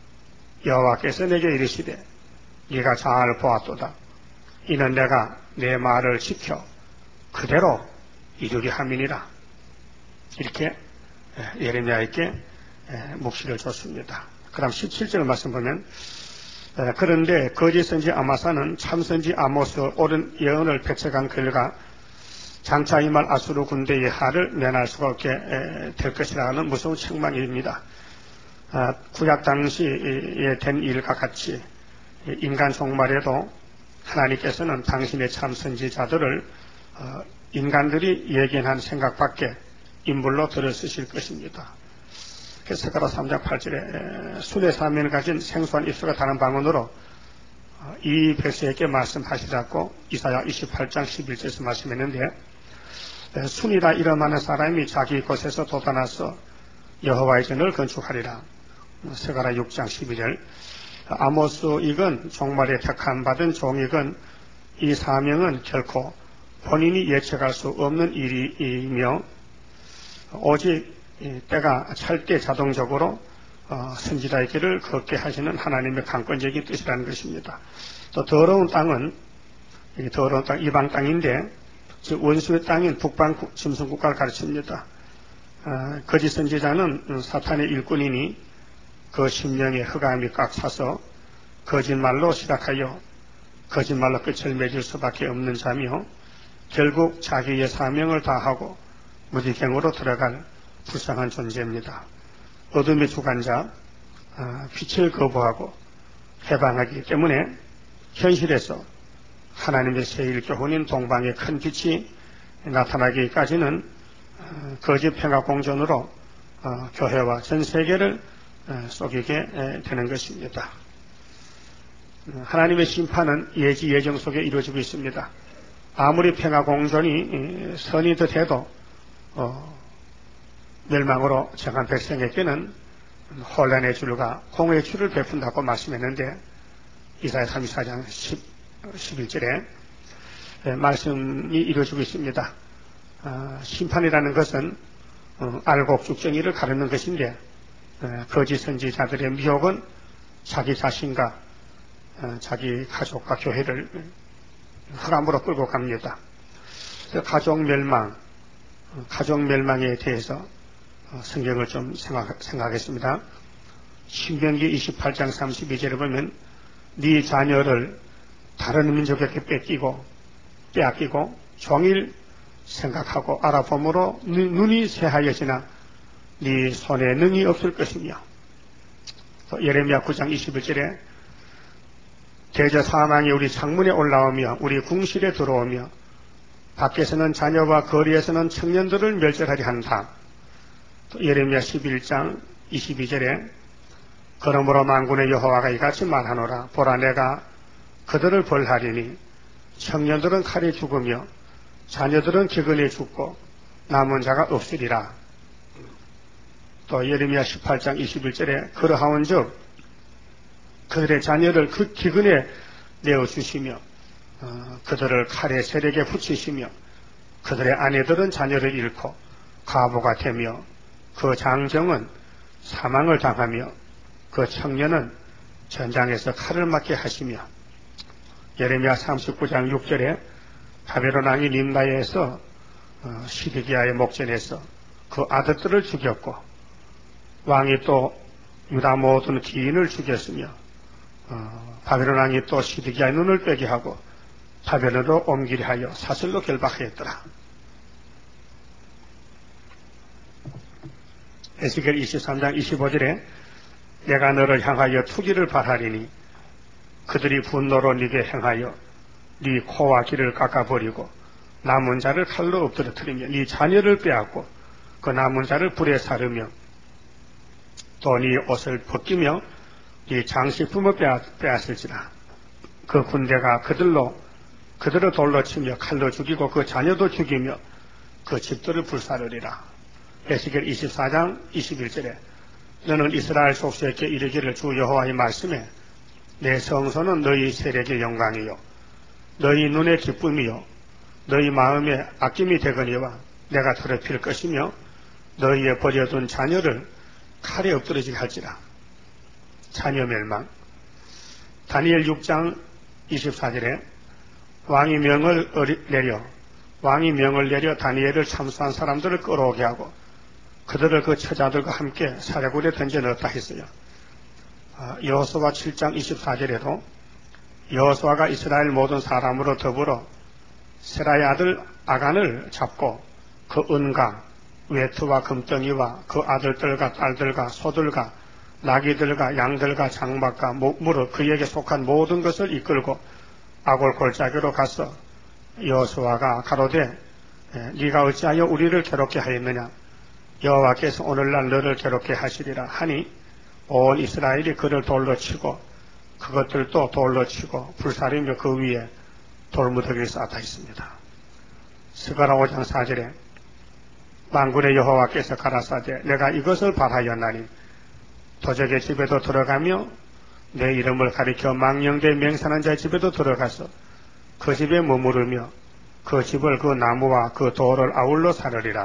Speaker 1: 여호와께서 내게 이르시되 네가 잘 보았도다. 이는 내가 내 말을 지켜 그대로 이루게 함이니라. 이렇게 예레미야에게 묵시를 줬습니다. 그 다음 십칠 절 말씀 보면 그런데 거짓 선지 아마사는 참 선지 아모스 옳은 예언을 배척한 결과 장차 이 말 아수르 군대의 하를 면할 수가 없게 될 것이라는 무서운 책망입니다. 구약 당시에 된 일과 같이 인간 종말에도 하나님께서는 당신의 참 선지자들을 인간들이 예견한 생각밖에 인물로 들어 쓰실 것입니다. 스가랴 삼 장 팔 절에 순의 사면을 가진 생소한 입술과 다른 방언으로 이 백성에게 말씀하시라고 이사야 이십팔 장 십일 절에서 말씀했는데, 순이라 이름하는 사람이 자기 곳에서 돋아나서 여호와의 전을 건축하리라. 스가랴 육 장 십이 절. 아모스 이건 종말에 택함 받은 종이건 이 사명은 결코 본인이 예측할 수 없는 일이며 오직 때가 찰 때 자동적으로 어, 선지자의 길을 걷게 하시는 하나님의 강권적인 뜻이라는 것입니다. 또 더러운 땅은 더러운 땅 이방 땅인데 즉 원수의 땅인 북방 짐승국가를 가르칩니다. 어, 거짓 선지자는 사탄의 일꾼이니 그 심령에 흑암이 꽉 차서 거짓말로 시작하여 거짓말로 끝을 맺을 수밖에 없는 자며 결국 자기의 사명을 다하고 무지경으로 들어갈 불쌍한 존재입니다. 어둠의 주관자, 빛을 거부하고 해방하기 때문에 현실에서 하나님의 세일 교훈인 동방의 큰 빛이 나타나기까지는 거짓 평화 공존으로 교회와 전 세계를 속이게 되는 것입니다. 하나님의 심판은 예지 예정 속에 이루어지고 있습니다. 아무리 평화 공존이 선이 듯해도 어, 멸망으로 정한 백성에게는 혼란의 줄과 공의 줄을 베푼다고 말씀했는데 이사야 삼십사 장 십일 절에 말씀이 이루어지고 있습니다. 어, 심판이라는 것은 어, 알곡 죽정이를 가르는 것인데 어, 거짓 선지자들의 미혹은 자기 자신과 어, 자기 가족과 교회를 흑암으로 끌고 갑니다. 가족 멸망, 가족 멸망에 대해서 성경을 좀 생각, 생각하겠습니다. 신명기 이십팔 장 삼십이 절에 보면 네 자녀를 다른 민족에게 뺏기고 빼앗기고 종일 생각하고 알아봄으로 눈이 새하여지나 네 손에 능이 없을 것이며, 또 예레미야 구 장 이십일 절에 대저 사망이 우리 창문에 올라오며 우리 궁실에 들어오며 밖에서는 자녀와 거리에서는 청년들을 멸절하리 한다. 또 예레미야 십일 장 이십이 절에 그러므로 만군의 여호와가 이같이 말하노라. 보라, 내가 그들을 벌하리니 청년들은 칼에 죽으며 자녀들은 기근에 죽고 남은 자가 없으리라. 또 예레미야 십팔 장 이십일 절에 그러하온즉 그들의 자녀를 그 기근에 내어주시며 어, 그들을 칼의 세력에 붙이시며 그들의 아내들은 자녀를 잃고 과부가 되며 그 장정은 사망을 당하며 그 청년은 전장에서 칼을 맞게 하시며, 예레미야 삼십구 장 육 절에 바벨론 왕이 림나에서 어, 시드기야의 목전에서 그 아들들을 죽였고 왕이 또 유다 모든 기인을 죽였으며 어, 바벨론 왕이 또 시드기야의 눈을 빼게 하고 바벨론으로 옮기려 하여 사슬로 결박하였더라. 에스겔 이십삼 장 이십오 절에 내가 너를 향하여 투기를 발하리니 그들이 분노로 네게 행하여 네 코와 귀를 깎아버리고 남은 자를 칼로 엎드러뜨리며 네 자녀를 빼앗고 그 남은 자를 불에 사르며 또 네 옷을 벗기며 네 장식품을 빼앗을지라. 그 군대가 그들로 그들을 돌로 치며 칼로 죽이고 그 자녀도 죽이며 그 집들을 불사르리라. 에스겔 이십사 장 이십일 절에 너는 이스라엘 족속에게 이르기를 주 여호와의 말씀에 내 성소는 너희 세력의 영광이요 너희 눈의 기쁨이요 너희 마음의 아낌이 되거니와 내가 더럽힐 것이며 너희의 버려둔 자녀를 칼에 엎드러지게 할지라. 자녀 멸망. 다니엘 육 장 이십사 절에 왕이 명을 내려 왕이 명을 내려 다니엘을 참수한 사람들을 끌어오게 하고 그들을 그 처자들과 함께 사자굴에 던져 넣었다 했어요. 여호수아 칠 장 이십사 절에도 여호수아가 이스라엘 모든 사람으로 더불어 세라의 아들 아간을 잡고 그 은과 외투와 금덩이와 그 아들들과 딸들과 소들과 나귀들과 양들과 장막과 무릇 그에게 속한 모든 것을 이끌고 아골 골짜기로 가서 여호수아가 가로되 네가 어찌하여 우리를 괴롭게 하였느냐 여호와께서 오늘날 너를 괴롭게 하시리라 하니 온 이스라엘이 그를 돌로 치고 그것들도 돌로 치고 불사르며 그 위에 돌무더기를 쌓다 있습니다. 스가랴 오 장 사 절에 만군의 여호와께서 가라사대 내가 이것을 바라였나니 도적의 집에도 들어가며 내 이름을 가리켜 망령되 맹산한 자의 집에도 들어가서 그 집에 머무르며 그 집을 그 나무와 그 돌을 아울러 사르리라.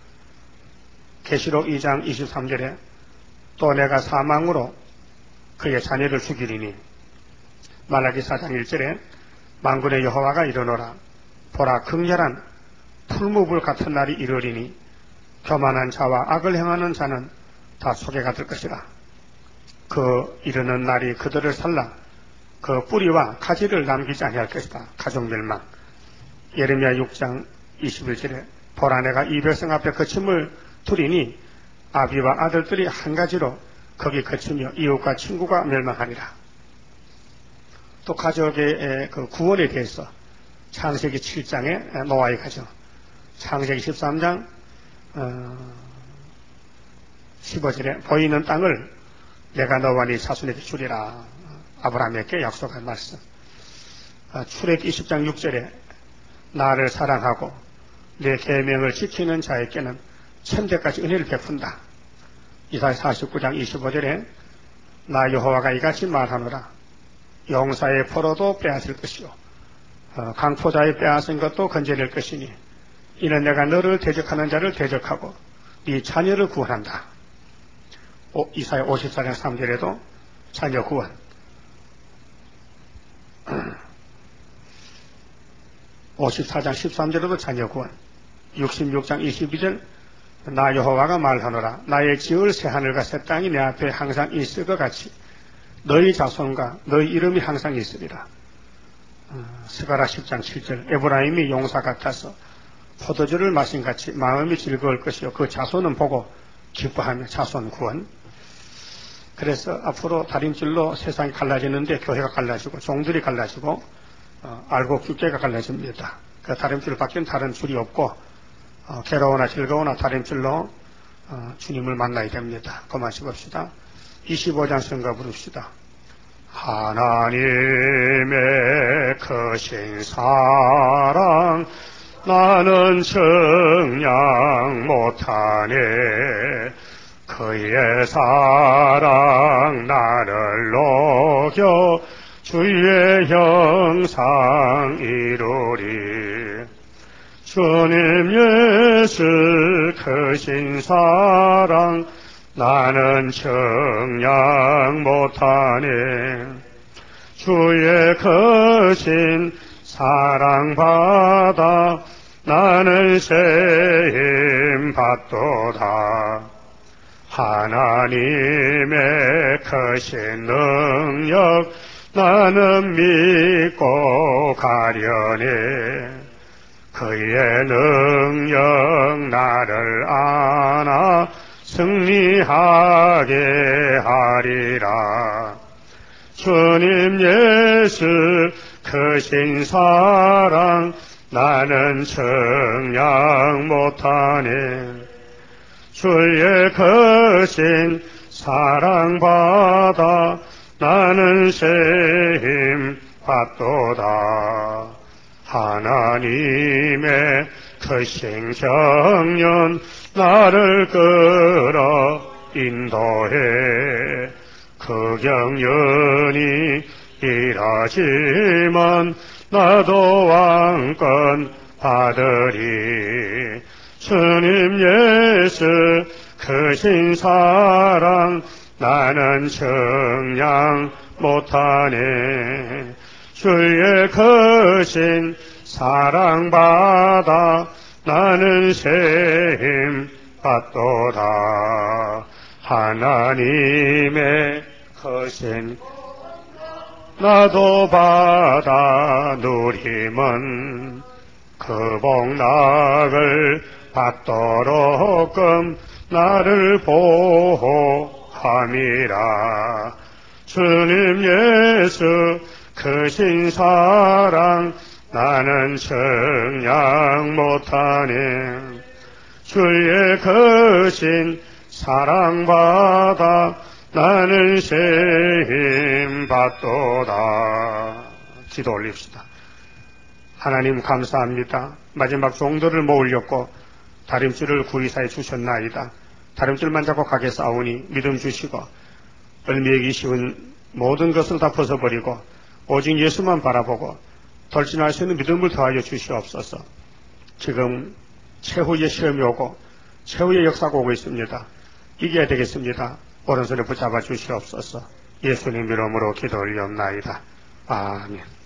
Speaker 1: 계시록 이 장 이십삼 절에 또 내가 사망으로 그의 자녀를 죽이리니 말라기 사 장 일 절에 만군의 여호와가 이르노라 보라 극렬한 풀무불 같은 날이 이르리니 교만한 자와 악을 행하는 자는 다 소개가 될 것이라. 그 이르는 날이 그들을 살라 그 뿌리와 가지를 남기지 아니할 것이다. 가족멸망. 예레미야 육 장 이십일 절에 보라 내가 이 백성 앞에 거침을 두리니 아비와 아들들이 한 가지로 거기 거치며 이웃과 친구가 멸망하리라. 또 가족의 그 구원에 대해서 창세기 칠 장에 노아의 가정, 창세기 십삼 장 십오 절에 보이는 땅을 내가 너와 네 자손에게 주리라. 아브라함에게 약속한 말씀. 출애굽기 이십 장 육 절에 나를 사랑하고 내 계명을 지키는 자에게는 천대까지 은혜를 베푼다. 이사야 사십구 장 이십오 절에 나 여호와가 이같이 말하노라. 용사의 포로도 빼앗을 것이요 강포자의 빼앗은 것도 건져낼 것이니 이는 내가 너를 대적하는 자를 대적하고 네 자녀를 구원한다. 오, 이사야 오십사 장 삼 절에도 자녀 구원. 오십사 장 십삼 절에도 자녀 구원. 육십육 장 이십이 절 나 여호와가 말하노라. 나의 지을 새 하늘과 새 땅이 내 앞에 항상 있을 것 같이 너희 자손과 너희 이름이 항상 있으리라. 스가랴 십 장 칠 절 에브라임이 용사 같아서 포도주를 마신 같이 마음이 즐거울 것이요 그 자손은 보고 기뻐하며 자손 구원. 그래서 앞으로 다림질로 세상이 갈라지는데 교회가 갈라지고 종들이 갈라지고 어, 알곡 육계가 갈라집니다. 그 다림질 밖에는 다른 줄이 없고 어, 괴로우나 즐거우나 다림질로 어, 주님을 만나야 됩니다. 그만씩 봅시다. 이십오 장 성가 부릅시다. 하나님의 크신 사랑 나는 정량 못하네. 그의 사랑 나를 녹여 주의 형상 이루리. 주님 예수 크신 사랑 나는 정량 못하네. 주의 크신 사랑 받아 나는 세임 받도다. 하나님의 크신 능력 나는 믿고 가려네. 그의 능력 나를 안아 승리하게 하리라. 주님 예수 크신 사랑 나는 정량 못하네. 주의 크신 사랑 받아 나는 세임 받도다. 하나님의 크신 정년 나를 끌어 인도해. 그 경연이 일하지만 나도 왕권 받으리. 주님 예수 크신 사랑 나는 정량 못하네. 주의 크신 사랑 받아 나는 세임 받도다. 하나님의 거신 나도 받아 누리면 그 복락을 받도록끔 나를 보호함이라. 주님 예수 크신 사랑 나는 청량 못하네. 주의 크신 사랑받아 나는 세임 받도다. 기도 올립시다. 하나님 감사합니다. 마지막 종들을 모으려고 다림줄을 구이사에 주셨나이다. 다림줄만 잡고 가게 싸우니 믿음 주시고 얼미이기 쉬운 모든 것을 다 벗어버리고 오직 예수만 바라보고 돌진할 수 있는 믿음을 더하여 주시옵소서. 지금 최후의 시험이 오고 최후의 역사가 오고 있습니다. 이겨야 되겠습니다. 오른손에 붙잡아 주시옵소서. 예수님 이름으로 기도 올리옵나이다. 아멘.